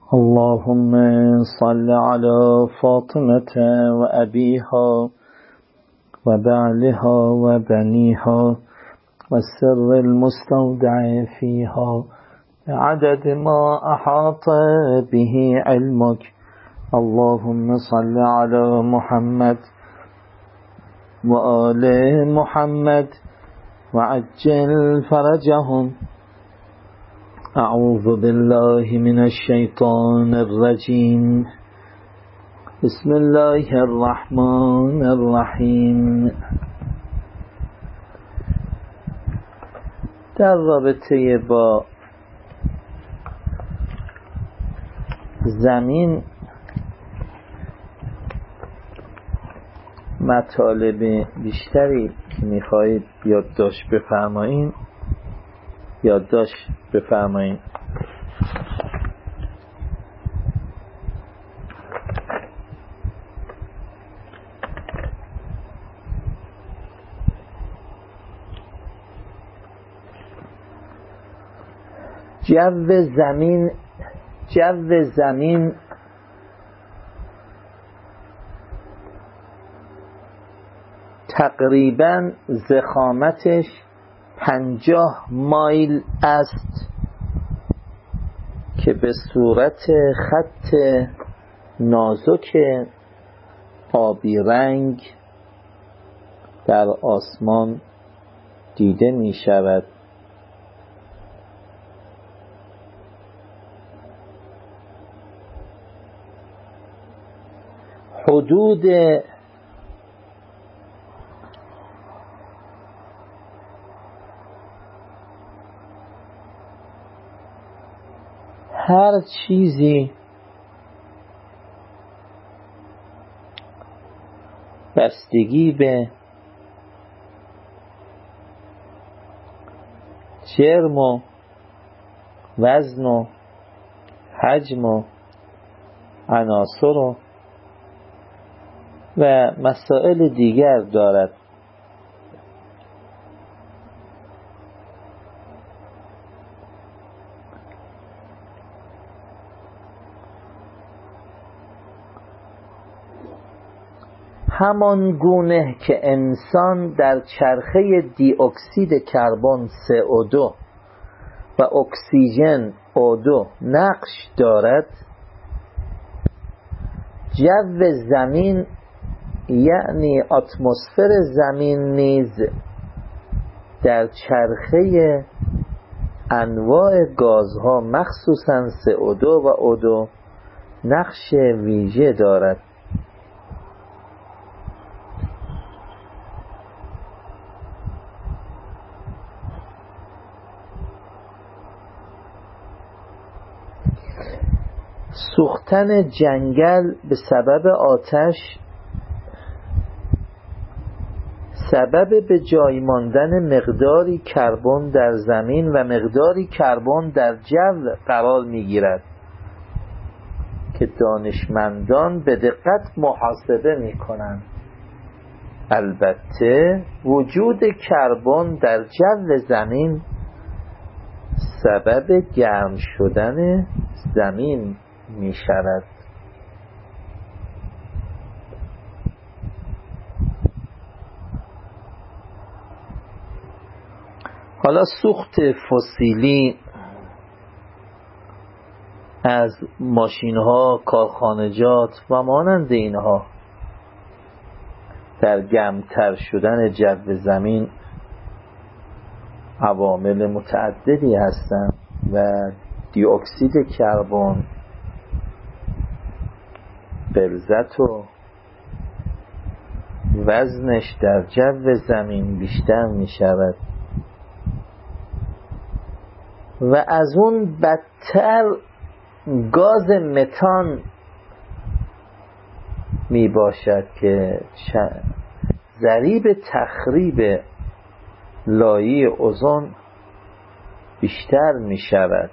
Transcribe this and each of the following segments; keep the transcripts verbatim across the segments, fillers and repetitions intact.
اللهم صل على فاطمة وأبيها وبعلها وبنيها والسر المستودع فيها بعدد ما أحاط به علمك. اللهم صل على محمد وآل محمد وعجل فرجهم. أعوذ بالله من الشيطان الرجيم. بسم الله الرحمن الرحیم. در رابطه با زمین مطالب بیشتری که میخواهید یادداشت بفرمایید یادداشت بفرمایید. جو زمین جو زمین تقریباً ضخامتش پنجاه مایل است که به صورت خط نازک آبی رنگ در آسمان دیده می شود. حدود هر چیزی بستگی به جرم و وزن و حجم و عناصر و و مسائل دیگر دارد. همان گونه که انسان در چرخه دی اکسید کربن سی او دو و اکسیژن او دو نقش دارد، جو زمین یعنی اتمسفر زمین نیز در چرخه انواع گازها مخصوصاً سی او دو و او دو نقش ویژه دارد. سوختن جنگل به سبب آتش سبب به جای ماندن مقداری کربن در زمین و مقداری کربن در جو قرار می‌گیرد که دانشمندان به دقت محاسبه می‌کنند. البته وجود کربن در جو زمین سبب گرم شدن زمین می شود. حالا سوخت فسیلی از ماشین‌ها، کارخانجات و مانند اینها در گرمتر شدن جو زمین عوامل متعددی هستند و دی اکسید کربن غلظت و وزنش در جو زمین بیشتر می شود و از اون بدتر گاز متان می باشد که ضریب تخریب لایه اوزون بیشتر می شود.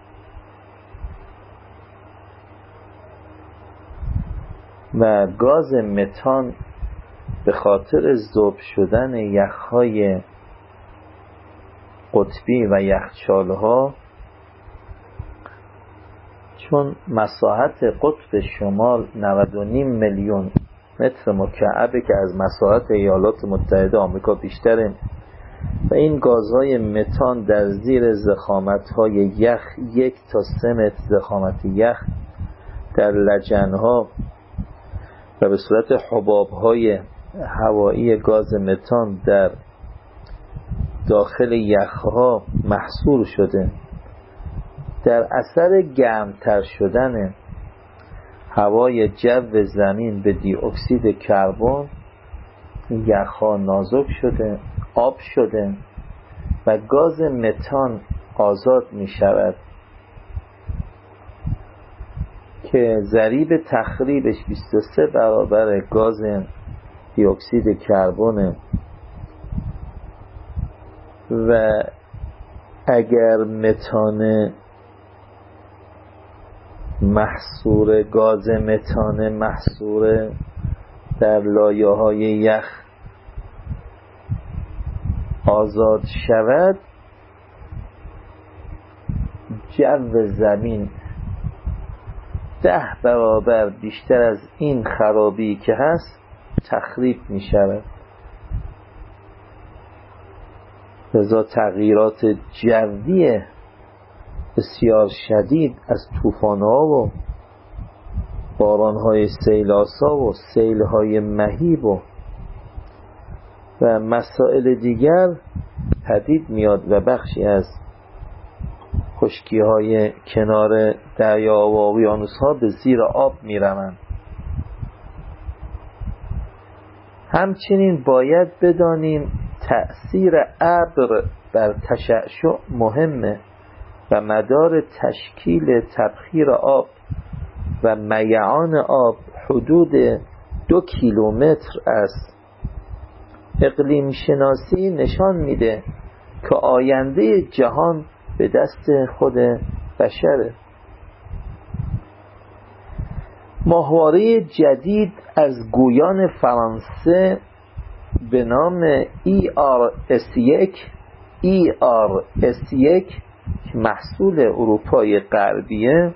و گاز متان به خاطر ذوب شدن یخهای قطبی و یخچال‌ها چون مساحت قطب شمال نود و نیم میلیون متر مکعبه که از مساحت ایالات متحده آمریکا بیشتره و این گازهای متان در زیر ضخامت‌های یخ یک تا سه متر ضخامت یخ در لجن‌ها و به صورت حباب‌های هوایی گاز متان در داخل یخ‌ها محصور شده. در اثر گرمتر شدن هوای جو زمین به دی اکسید کربن یخ‌ها نازک شده، آب شده و گاز متان آزاد می شود که ضریب تخریبش بیست و سه برابر گاز دی اکسید کربن و اگر متان محصور گاز متان محصور در لایه‌های یخ آزاد شود جو زمین ده برابر بیشتر از این خرابی که هست تخریب می شود. لذا تغییرات جوی بسیار شدید از طوفان‌ها و باران‌های سیل‌آسا و سیل‌های مهیب و و مسائل دیگر پدید میاد و بخشی از خشکی‌های کنار دریا و اقیانوس‌ها به زیر آب می‌روند. همچنین باید بدانیم تأثیر ابر بر تشعشع مهمه و مدار تشکیل تبخیر آب و میعان آب حدود دو کیلومتر است. اقلیم شناسی نشان میده که آینده جهان به دست خود بشره. ماهواره جدید از گویان فرانسه به نام ای آر اس یک ای آر اس یک که محصول اروپای غربیه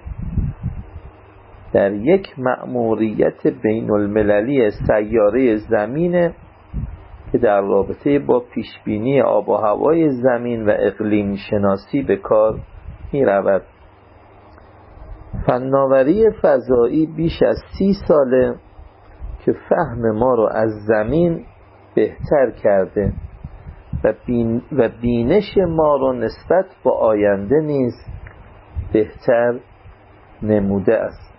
در یک مأموریت بین المللی سیاره زمینه که در رابطه با پیشبینی آب و هوای زمین و اقلیم شناسی به کار می رود. فناوری فضایی بیش از سی ساله که فهم ما رو از زمین بهتر کرده و, بین و بینش ما رو نسبت با آینده نیز بهتر نموده است.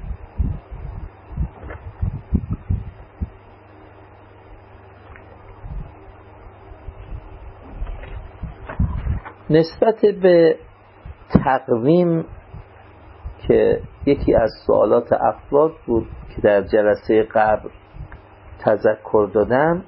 نسبت به تقویم که یکی از سوالات افراد بود که در جلسه قبل تذکر دادم،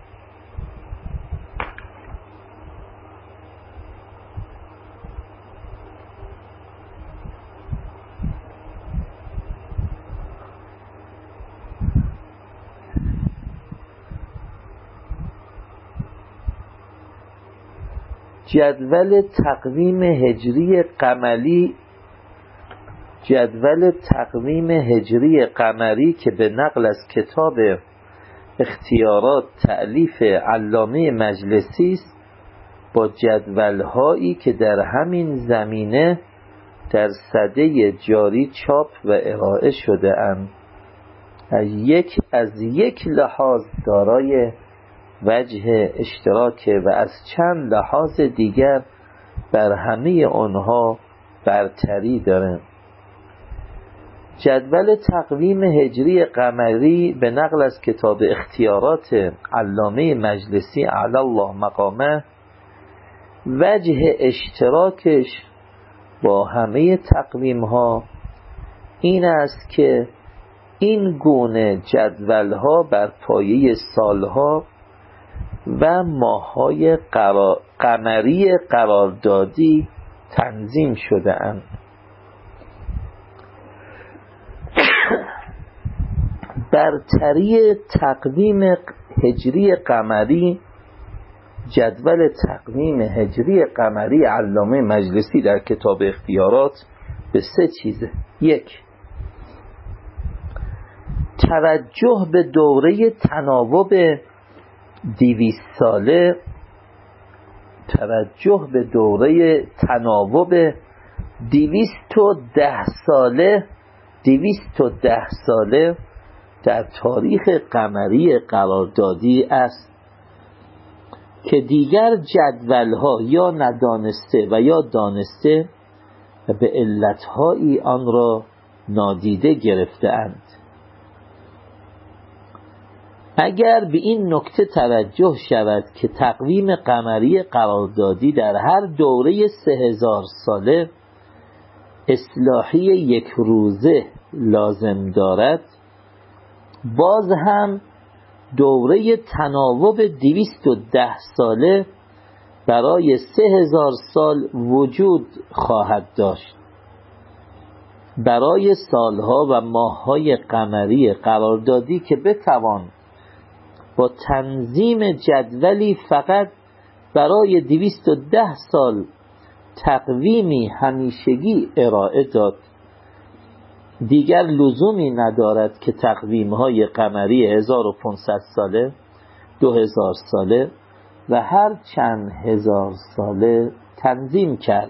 جدول تقویم هجری قمری جدول تقویم هجری قمری که به نقل از کتاب اختیارات تألیف علامه مجلسی است، با جدول‌هایی که در همین زمینه در سده جاری چاپ و ارائه شده اند از یک از یک لحاظ دارای وجه اشتراک و از چند لحاظ دیگر بر همه آنها برتری دارند. جدول تقویم هجری قمری به نقل از کتاب اختیارات علامه مجلسی علی الله مقامه وجه اشتراکش با همه تقویم ها این است که این گونه جدول ها بر پایه سالها و ماه‌های قرار... قمری قراردادی تنظیم شده اند. برتری تقویم هجری قمری جدول تقویم هجری قمری علامه مجلسی در کتاب اختیارات به سه چیزه. یک، توجه به دوره تناوب دویست ساله، توجه به دوره تناوب دویست و ده ساله دویست و ده ساله در تاریخ قمری قراردادی است که دیگر جدولها یا ندانسته و یا دانسته و به علتهایی آن را نادیده گرفته‌اند. اگر به این نکته توجه شود که تقویم قمری قراردادی در هر دوره سه هزار ساله اصلاحی یک روزه لازم دارد، باز هم دوره تناوب دویست و ده ساله برای سه هزار سال وجود خواهد داشت. برای سالها و ماههای قمری قراردادی که بتوان با تنظیم جدولی فقط برای دویست و ده سال تقویمی همیشگی ارائه داد، دیگر لزومی ندارد که تقویم‌های قمری هزار و پانصد ساله، دو هزار ساله و هر چند هزار ساله تنظیم کرد.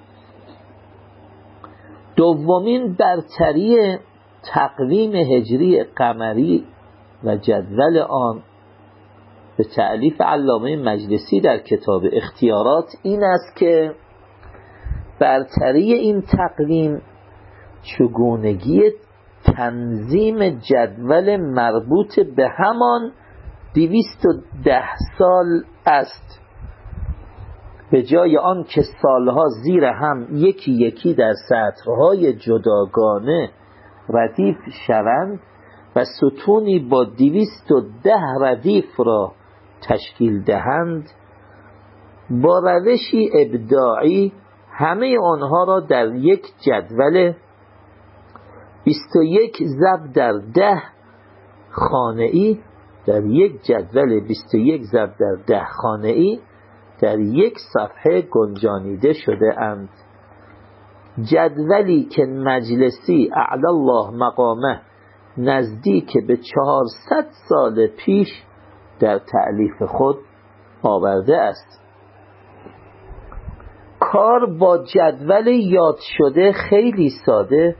دومین برتری تقویم هجری قمری و جدول آن به تألیف علامه مجلسی در کتاب اختیارات این است که برتری این تقویم چگونگی تنظیم جدول مربوط به همان دویست و ده سال است، به جای آن که سالها زیر هم یکی یکی در سطرهای جداگانه ردیف شوند و ستونی با دویست و ده ردیف را تشکیل دهند، با روشی ابداعی همه آنها را در یک جدول بیست و یک ضرب در ده خانه‌ای در یک جدول بیست و یک ضرب در ده خانه‌ای در یک صفحه گنجانیده شده اند. جدولی که مجلسی اعلی الله مقامه نزدیک به چهارصد سال پیش در تألیف خود آورده است. کار با جدول یاد شده خیلی ساده.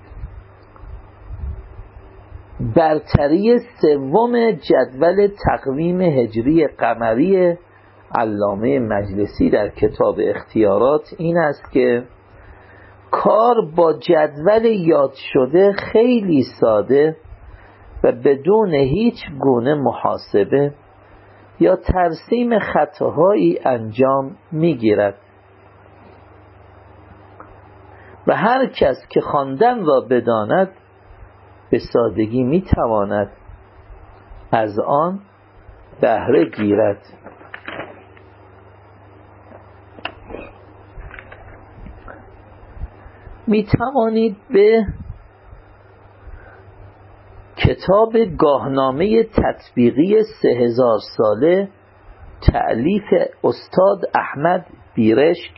برتری سوم جدول تقویم هجری قمری علامه مجلسی در کتاب اختیارات این است که کار با جدول یاد شده خیلی ساده و بدون هیچ گونه محاسبه یا ترسیم خطاهایی انجام میگیرد و هر کس که خواندن را بداند به سادگی میتواند از آن بهره گیرد. میتوانید به کتاب گاهنامه تطبیقی سه هزار ساله تألیف استاد احمد بیرشک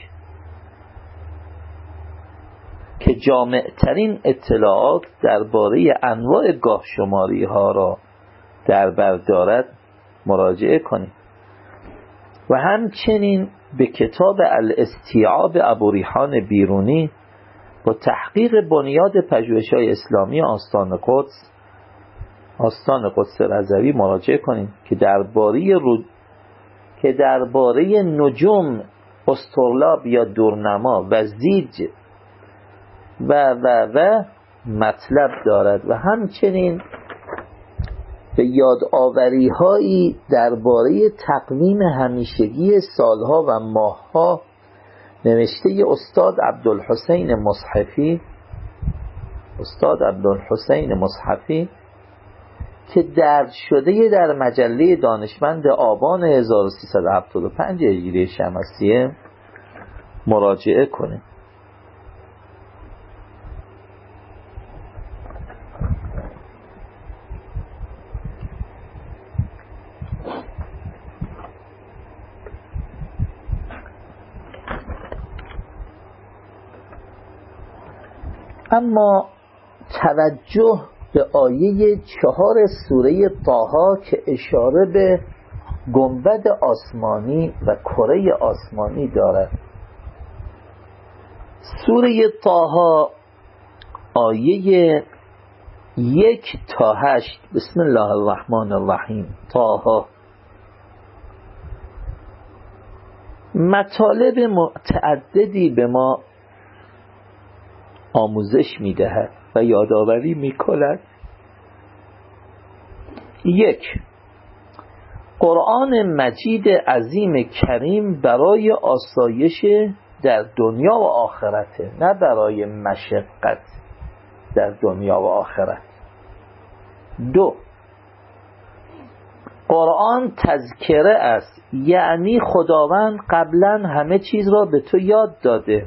که جامع ترین اطلاعات درباره انواع گاه شماری ها را در بر دارد مراجعه کنید و همچنین به کتاب الاستیعاب ابو ریحان بیرونی با تحقیق بنیاد پژوهش‌های اسلامی آستان قدس آستان قدس رضوی مراجعه کنید که درباره رود که درباره نجوم استرلاب یا دورنما و زیج و و و مطلب دارد و همچنین به یادآوری هایی درباره تقویم همیشگی سالها و ماهها نوشته استاد عبدالحسین مصحفی استاد عبدالحسین مصحفی که درج شده در مجله دانشمند آبان هزار و سیصد و هفتاد و پنج هجری شمسیه مراجعه کنید. اما توجه به آیه چهار سوره طه که اشاره به گنبد آسمانی و کره آسمانی دارد. سوره طه آیه یک تا هشت. بسم الله الرحمن الرحیم. طه مطالب متعددی به ما آموزش میدهد و یادآوری میکند. یک، قرآن مجید عظیم کریم برای آسایش در دنیا و آخرته، نه برای مشقت در دنیا و آخرت. دو، قرآن تذکره است، یعنی خداوند قبلا همه چیز را به تو یاد داده.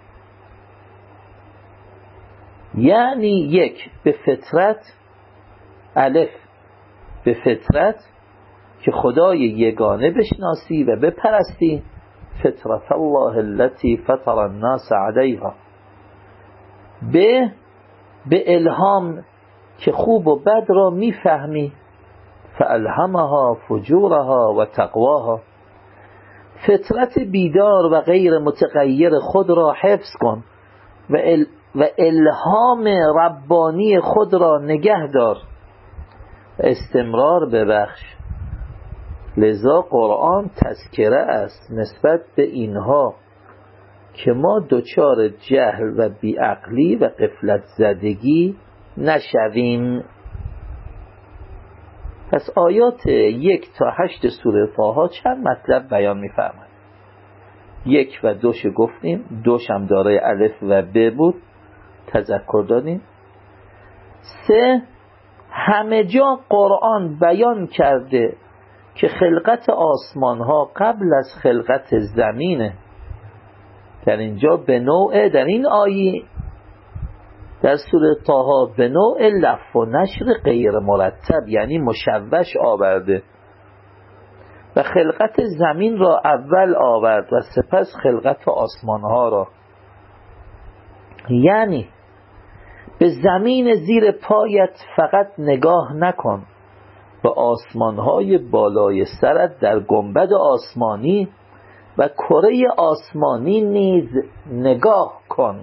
یعنی یک، به فطرت، الف، به فطرت که خدای یگانه بشناسی و بپرستی، فطرت الله التي فطر الناس علیها. به به الهام که خوب و بد را میفهمی، فالهمها فجورها و تقواها. فطرت بیدار و غیر متغیر خود را حفظ کن و, ال و الهام ربانی خود را نگه دار و استمرار ببخش. لذا قرآن تذکره است نسبت به اینها که ما دچار جهل و بیعقلی و غفلت زدگی نشویم. پس آیات یک تا هشت سوره طه چند مطلب بیان می‌فرماید. یک و دوش گفتیم، دوش هم دارای الف و ب بود، تذکر دادیم. سه، همه جا قرآن بیان کرده که خلقت آسمان ها قبل از خلقت زمینه. در اینجا به نوع، در این آیه در سوره طه به نوع لف و نشر غیر مرتب، یعنی مشوش آورده و خلقت زمین را اول آورد و سپس خلقت آسمان ها را. یعنی به زمین زیر پایت فقط نگاه نکن، به آسمان های بالای سرت در گنبد آسمانی و کره آسمانی نیز نگاه کن.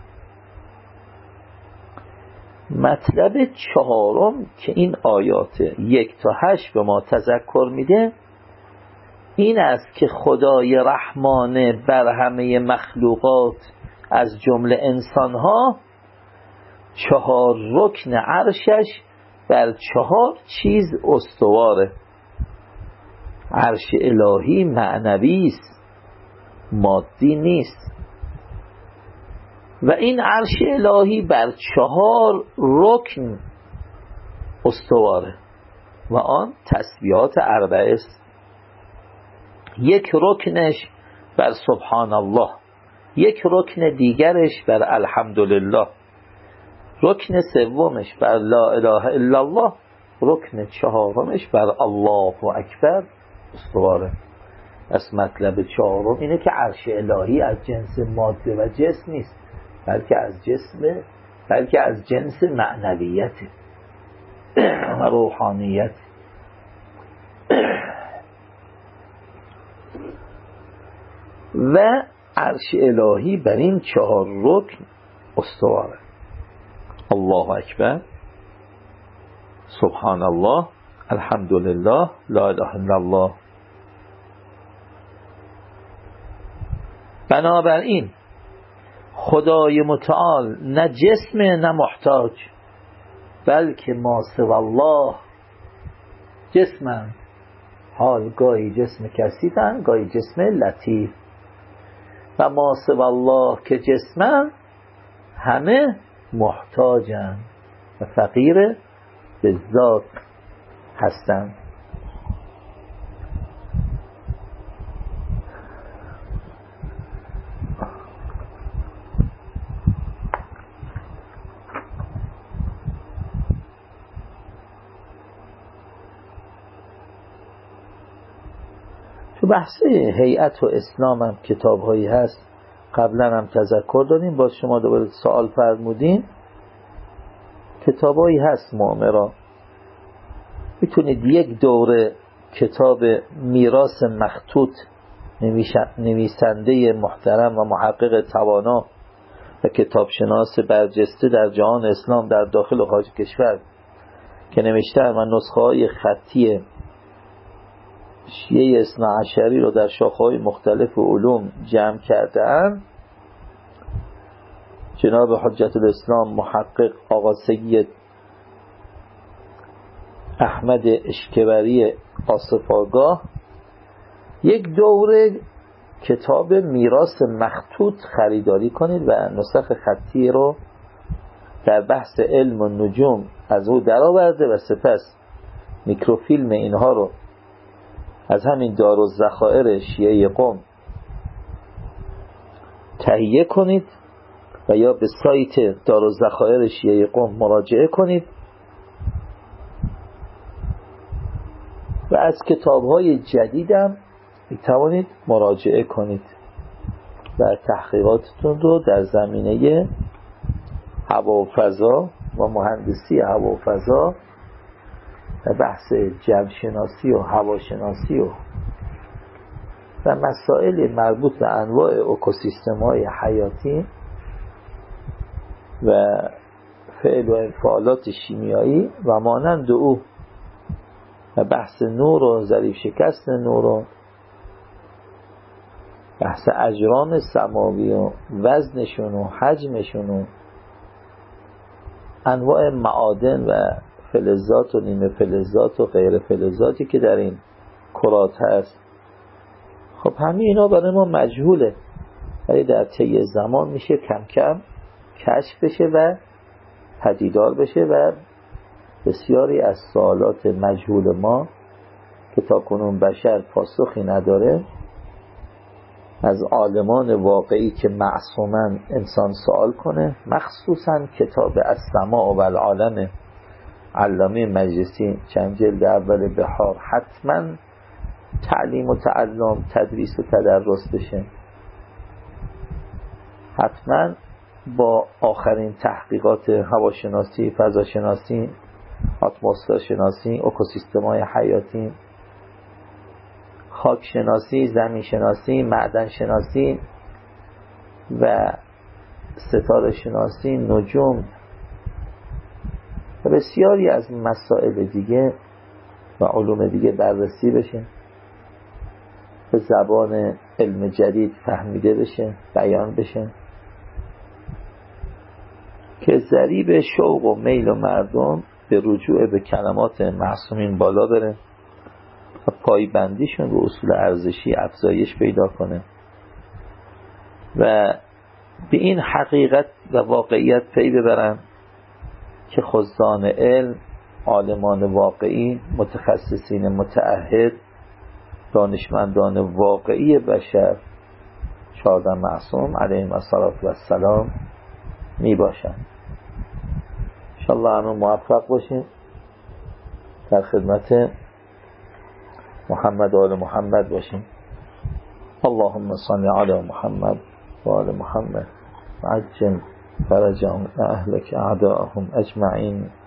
مطلب چهارم که این آیات یک تا هشت به ما تذکر میده این است که خدای رحمانه بر همه مخلوقات از جمله انسانها چهار رکن عرشش بر چهار چیز استواره. عرش الهی معنوی است، مادی نیست و این عرش الهی بر چهار رکن استواره و آن تسبیحات اربعه است. یک رکنش بر سبحان الله، یک رکن دیگرش بر الحمدلله، رکن سومش بر لا اله الا الله، رکن چهارمش بر الله اکبر استواره. از مطلب چهارم اینه که عرش الهی از جنس ماده و جسم نیست، بلکه از جسم بلکه از جنس معنویت و روحانیت. و عرش الهی بر این چهار رکن استواره. الله اکبر، سبحان الله، الحمدلله، لا اله الا الله. بنابراین خدای متعال نه جسم نه محتاج، بلکه ما سوی الله جسمند، حال گاهی جسم کثیفند گاهی جسم لطیف، و ما سوی الله که جسمند همه محتاجند و فقیر به ذات هستند. تو بحث هیئت و اسلام هم کتاب هایی هست، قبلا هم تذکر دادیم، باز شما دوباره سوال فرمودین. کتابایی هست معمرا، میتونید یک دوره کتاب میراث مخطوط نویسنده محترم و محقق توانا و کتابشناس برجسته در جهان اسلام در داخل و خارج کشور که نوشته و نسخه های خطی شیعه اثنا عشری رو در شاخه‌های مختلف علوم جمع کرده‌اند، جناب حجت الاسلام محقق آقا سید احمد اشکبری آصف آگاه، یک دوره کتاب میراث مخطوط خریداری کنید و نسخ خطی رو در بحث علم و نجوم از او درآورده و سپس میکروفیلم اینها رو از همین دارالذخایر شیعه قم تهیه کنید و یا به سایت دارالذخایر شیعه قم مراجعه کنید و از کتاب‌های جدیدم میتوانید مراجعه کنید و تحقیقاتتون رو در زمینه هوا و فضا و مهندسی هوا و فضا و بحث جوشناسی و هواشناسی و و مسائل مربوط به انواع اکوسیستم‌های حیاتی و فعل و انفعالات شیمیایی و مانند او و بحث نور و ظریف شکست نور و بحث اجرام سماوی و وزنشون و حجمشون و انواع معادن و فلزات و نیمه فلزات و غیر فلزاتی که در این کرات هست. خب همه اینا برای ما مجهوله، ولی در طی زمان میشه کم کم کشف بشه و پدیدار بشه و بسیاری از سوالات مجهول ما که تاکنون بشر پاسخی نداره از عالمان واقعی که معصومن انسان سوال کنه، مخصوصا کتاب السماء و العالم علامه مجلسی چند جلد اول بحار حتما تعلیم و تعلم، تدریس و تدرس بشه، حتما با آخرین تحقیقات هواشناسی، فضاشناسی، اتمسفر شناسی، اکوسیستم‌های حیاتی، خاک شناسی، زمین شناسی، معدن شناسی و ستاره شناسی، نجوم و بسیاری از مسائل دیگه و علوم دیگه بررسی بشه، به زبان علم جدید فهمیده بشه، بیان بشه که ضریب شوق و میل و مردم به رجوع به کلمات معصومین بالا بره و پایبندیشون به اصول ارزشی افزایش پیدا کنه و به این حقیقت و واقعیت پی ببرن که خزان علم، عالمان واقعی، متخصصین متعهد، دانشمندان واقعی بشر چهارده معصوم علیهم السلام می باشن. انشاءالله همه موفق باشیم، در خدمت محمد و آل محمد باشیم. اللهم صل علی محمد و آل محمد وعجل فرجهم و اهلک اعداءهم اجمعین.